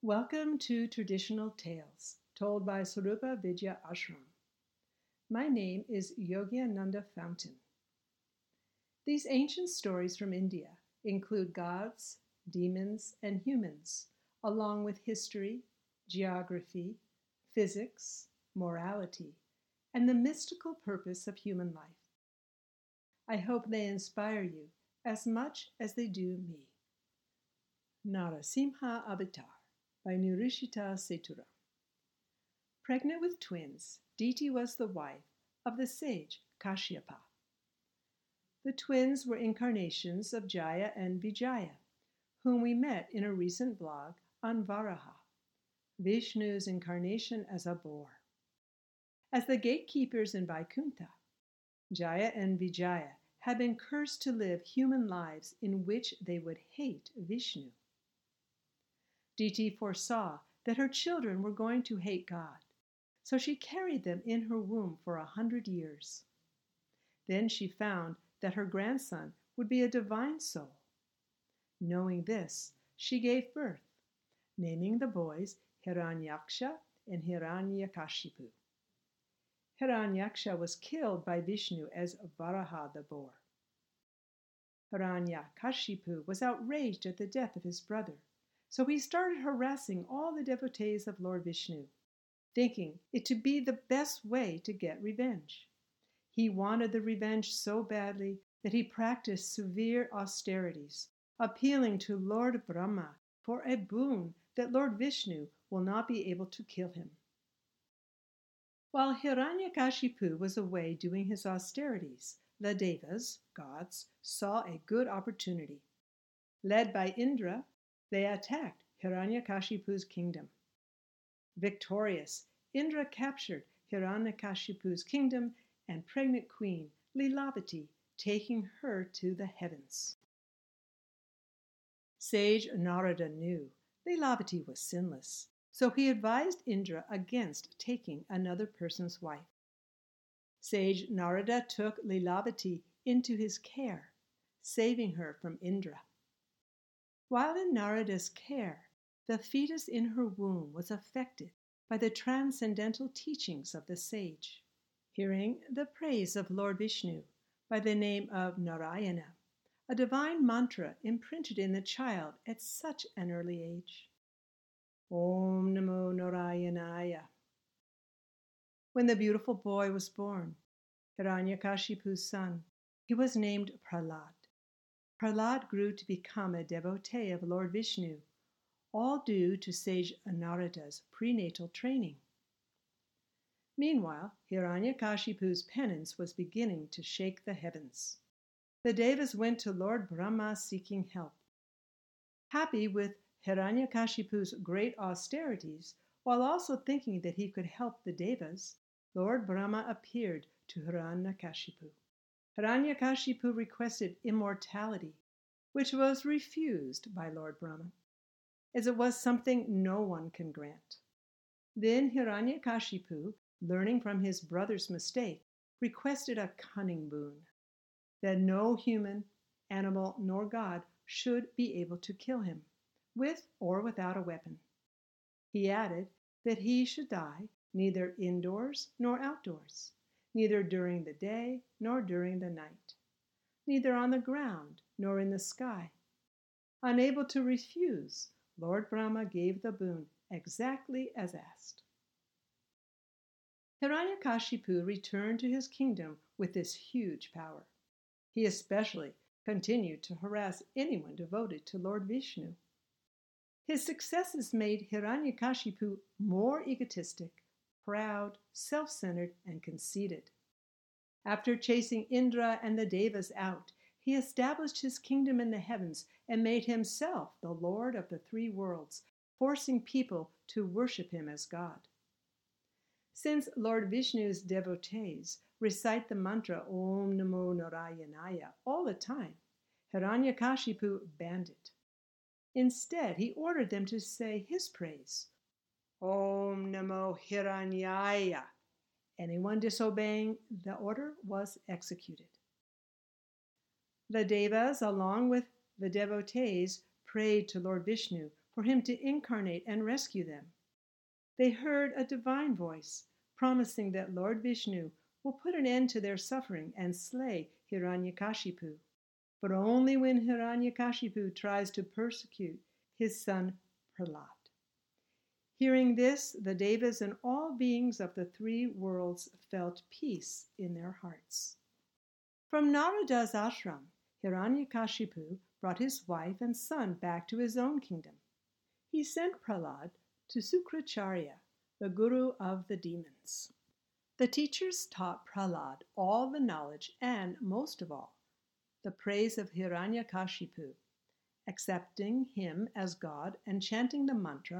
Welcome to Traditional Tales, told by Swarupa Vidya Ashram. My name is Yogiananda Fountain. These ancient stories from India include gods, demons, and humans, along with history, geography, physics, morality, and the mystical purpose of human life. I hope they inspire you as much as they do me. Narasimha Avatar by Nurishita Seturam. Pregnant with twins, Diti was the wife of the sage Kashyapa. The twins were incarnations of Jaya and Vijaya, whom we met in a recent blog on Varaha, Vishnu's incarnation as a boar. As the gatekeepers in Vaikuntha, Jaya and Vijaya had been cursed to live human lives in which they would hate Vishnu. Diti foresaw that her children were going to hate God, so she carried them in her womb for 100 years. Then she found that her grandson would be a divine soul. Knowing this, she gave birth, naming the boys Hiranyaksha and Hiranyakashipu. Hiranyaksha was killed by Vishnu as Varaha the boar. Hiranyakashipu was outraged at the death of his brother, so he started harassing all the devotees of Lord Vishnu, thinking it to be the best way to get revenge. He wanted the revenge so badly that he practiced severe austerities, appealing to Lord Brahma for a boon that Lord Vishnu will not be able to kill him. While Hiranyakashipu was away doing his austerities, the Devas, gods, saw a good opportunity. Led by Indra, they attacked Hiranyakashipu's kingdom. Victorious, Indra captured Hiranyakashipu's kingdom and pregnant queen Lilavati, taking her to the heavens. Sage Narada knew Lilavati was sinless, so he advised Indra against taking another person's wife. Sage Narada took Lilavati into his care, saving her from Indra. While in Narada's care, the fetus in her womb was affected by the transcendental teachings of the sage. Hearing the praise of Lord Vishnu by the name of Narayana, a divine mantra imprinted in the child at such an early age. Om Namo Narayanaya. When the beautiful boy was born, Hiranyakashipu's son, he was named Prahlad. Prahlad grew to become a devotee of Lord Vishnu, all due to sage Narada's prenatal training. Meanwhile, Hiranyakashipu's penance was beginning to shake the heavens. The Devas went to Lord Brahma seeking help. Happy with Hiranyakashipu's great austerities, while also thinking that he could help the Devas, Lord Brahma appeared to Hiranyakashipu. Hiranyakashipu requested immortality, which was refused by Lord Brahma, as it was something no one can grant. Then Hiranyakashipu, learning from his brother's mistake, requested a cunning boon, that no human, animal, nor god should be able to kill him, with or without a weapon. He added that he should die neither indoors nor outdoors, neither during the day nor during the night, neither on the ground nor in the sky. Unable to refuse, Lord Brahma gave the boon exactly as asked. Hiranyakashipu returned to his kingdom with this huge power. He especially continued to harass anyone devoted to Lord Vishnu. His successes made Hiranyakashipu more egotistic, proud, self-centered, and conceited. After chasing Indra and the Devas out, he established his kingdom in the heavens and made himself the Lord of the three worlds, forcing people to worship him as God. Since Lord Vishnu's devotees recite the mantra Om Namo Narayanaya all the time, Hiranyakashipu banned it. Instead, he ordered them to say his praise, Om Namo Hiranyaya. Anyone disobeying the order was executed. The Devas, along with the devotees, prayed to Lord Vishnu for him to incarnate and rescue them. They heard a divine voice promising that Lord Vishnu will put an end to their suffering and slay Hiranyakashipu, but only when Hiranyakashipu tries to persecute his son Prahlad. Hearing this, the Devas and all beings of the three worlds felt peace in their hearts. From Narada's ashram, Hiranyakashipu brought his wife and son back to his own kingdom. He sent Prahlad to Sukracharya, the guru of the demons. The teachers taught Prahlad all the knowledge and, most of all, the praise of Hiranyakashipu, accepting him as God and chanting the mantra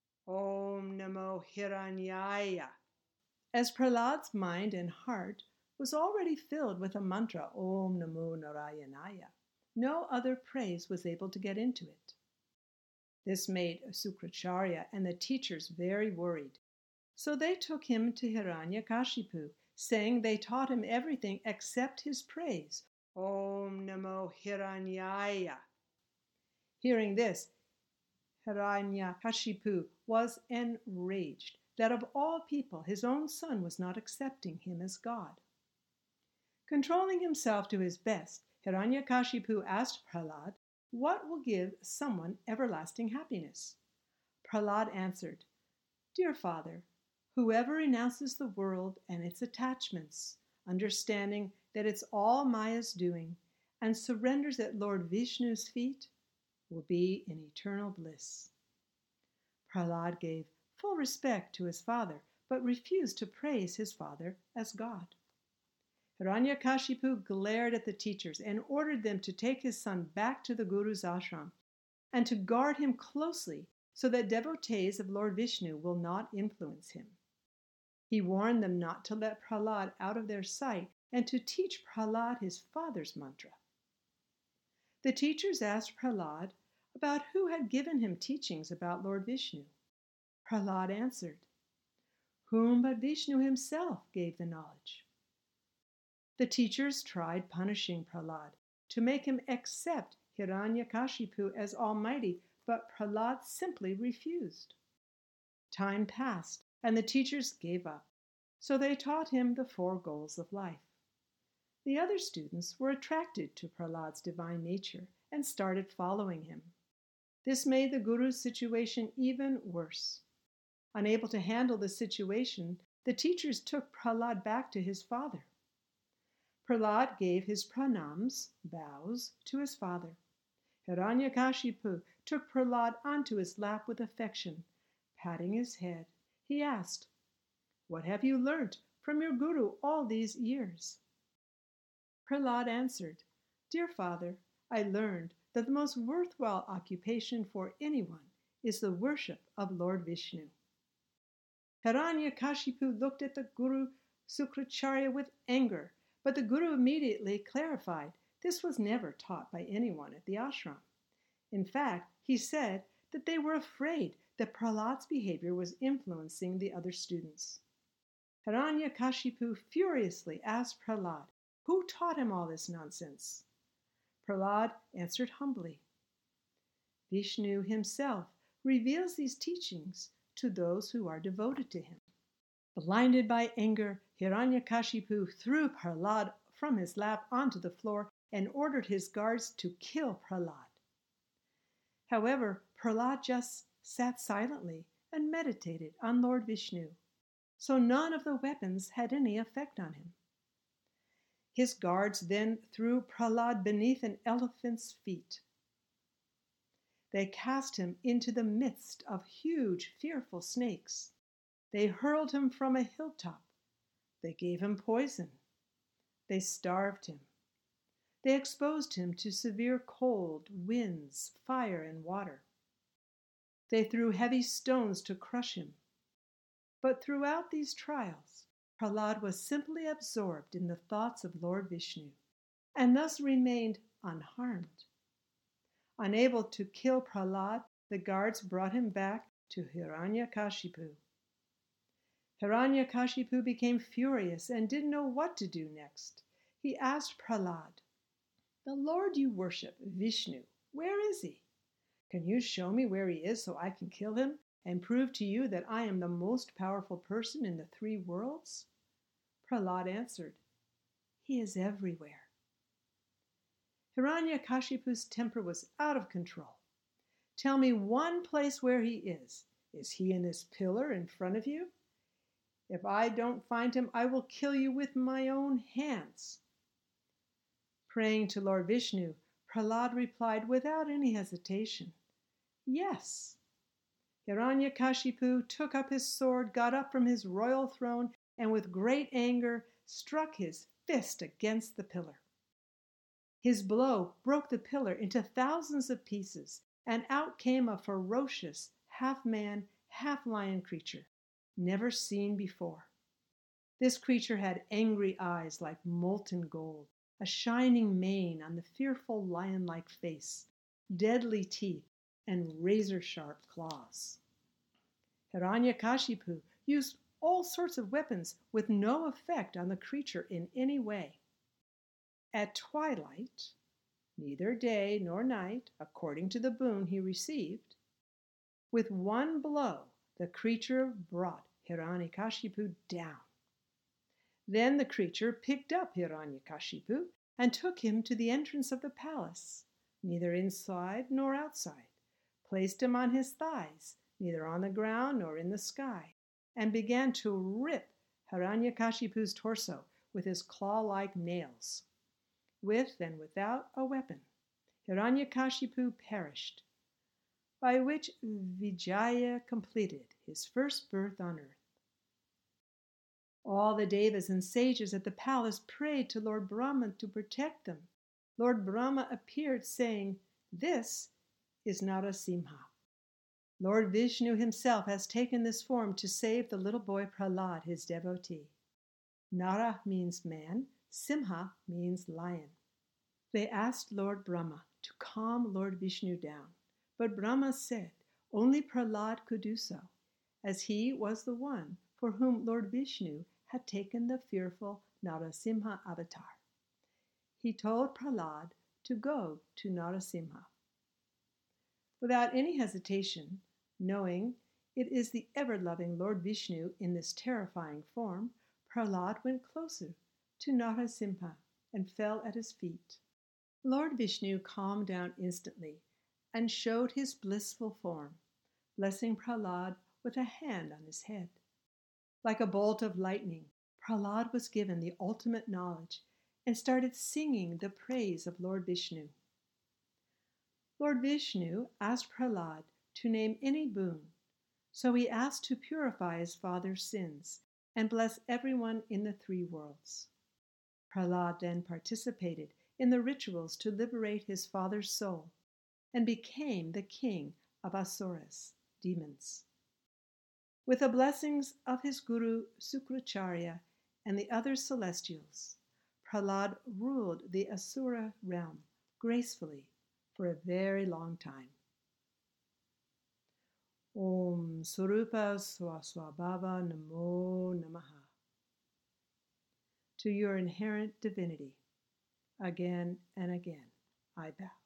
Om Namo Hiranyaya. As Prahlad's mind and heart was already filled with the mantra Om Namo Narayanaya, no other praise was able to get into it. This made Sukracharya and the teachers very worried, so they took him to Hiranyakashipu, saying they taught him everything except his praise, Om Namo Hiranyaya. Hearing this, Hiranyakashipu was enraged that of all people his own son was not accepting him as God. Controlling himself to his best, Hiranyakashipu asked Prahlad, what will give someone everlasting happiness? Prahlad answered, Dear Father, whoever renounces the world and its attachments, understanding that it's all Maya's doing, and surrenders at Lord Vishnu's feet, will be in eternal bliss. Prahlad gave full respect to his father, but refused to praise his father as God. Hiranyakashipu glared at the teachers and ordered them to take his son back to the Guru's ashram and to guard him closely so that devotees of Lord Vishnu will not influence him. He warned them not to let Prahlad out of their sight and to teach Prahlad his father's mantra. The teachers asked Prahlad about who had given him teachings about Lord Vishnu. Prahlad answered, Whom but Vishnu himself gave the knowledge? The teachers tried punishing Prahlad to make him accept Hiranyakashipu as almighty, but Prahlad simply refused. Time passed, and the teachers gave up, so they taught him the 4 goals of life. The other students were attracted to Prahlad's divine nature and started following him. This made the Guru's situation even worse. Unable to handle the situation, the teachers took Prahlad back to his father. Prahlad gave his pranams, bows, to his father. Hiranyakashipu took Prahlad onto his lap with affection. Patting his head, he asked, What have you learnt from your Guru all these years? Prahlad answered, Dear father, I learned that the most worthwhile occupation for anyone is the worship of Lord Vishnu. Hiranyakashipu looked at the Guru Sukracharya with anger, but the Guru immediately clarified this was never taught by anyone at the ashram. In fact, he said that they were afraid that Prahlad's behavior was influencing the other students. Hiranyakashipu furiously asked Prahlad, who taught him all this nonsense? Prahlad answered humbly, Vishnu himself reveals these teachings to those who are devoted to him. Blinded by anger, Hiranyakashipu threw Prahlad from his lap onto the floor and ordered his guards to kill Prahlad. However, Prahlad just sat silently and meditated on Lord Vishnu, so none of the weapons had any effect on him. His guards then threw Prahlad beneath an elephant's feet. They cast him into the midst of huge, fearful snakes. They hurled him from a hilltop. They gave him poison. They starved him. They exposed him to severe cold, winds, fire, and water. They threw heavy stones to crush him. But throughout these trials, Prahlad was simply absorbed in the thoughts of Lord Vishnu, and thus remained unharmed. Unable to kill Prahlad, the guards brought him back to Hiranyakashipu. Hiranyakashipu became furious and didn't know what to do next. He asked Prahlad, The Lord you worship, Vishnu, where is he? Can you show me where he is so I can kill him and prove to you that I am the most powerful person in the three worlds? Prahlad answered, he is everywhere. Hiranyakashipu's temper was out of control. Tell me one place where he is. Is he in this pillar in front of you? If I don't find him, I will kill you with my own hands. Praying to Lord Vishnu, Prahlad replied without any hesitation, yes. Hiranyakashipu took up his sword, got up from his royal throne, and with great anger struck his fist against the pillar. His blow broke the pillar into thousands of pieces, and out came a ferocious, half-man, half-lion creature, never seen before. This creature had angry eyes like molten gold, a shining mane on the fearful lion-like face, deadly teeth, and razor-sharp claws. Hiranyakashipu used all sorts of weapons with no effect on the creature in any way. At twilight, neither day nor night, according to the boon he received, with one blow the creature brought Hiranyakashipu down. Then the creature picked up Hiranyakashipu and took him to the entrance of the palace, neither inside nor outside, placed him on his thighs, neither on the ground nor in the sky, and began to rip Hiranyakashipu's torso with his claw-like nails. With and without a weapon, Hiranyakashipu perished, by which Vijaya completed his first birth on earth. All the devas and sages at the palace prayed to Lord Brahma to protect them. Lord Brahma appeared, saying, this is Narasimha. Lord Vishnu himself has taken this form to save the little boy Prahlad, his devotee. Nara means man, Simha means lion. They asked Lord Brahma to calm Lord Vishnu down, but Brahma said only Prahlad could do so, as he was the one for whom Lord Vishnu had taken the fearful Narasimha avatar. He told Prahlad to go to Narasimha. Without any hesitation, knowing it is the ever-loving Lord Vishnu in this terrifying form, Prahlad went closer to Narasimha and fell at his feet. Lord Vishnu calmed down instantly and showed his blissful form, blessing Prahlad with a hand on his head. Like a bolt of lightning, Prahlad was given the ultimate knowledge and started singing the praise of Lord Vishnu. Lord Vishnu asked Prahlad to name any boon, so he asked to purify his father's sins and bless everyone in the three worlds. Prahlad then participated in the rituals to liberate his father's soul and became the king of Asuras, demons. With the blessings of his guru Sukracharya and the other celestials, Prahlad ruled the Asura realm gracefully for a very long time. Om Sarupa Swaswabhava Namo Namaha. To your inherent divinity, again and again, I bow.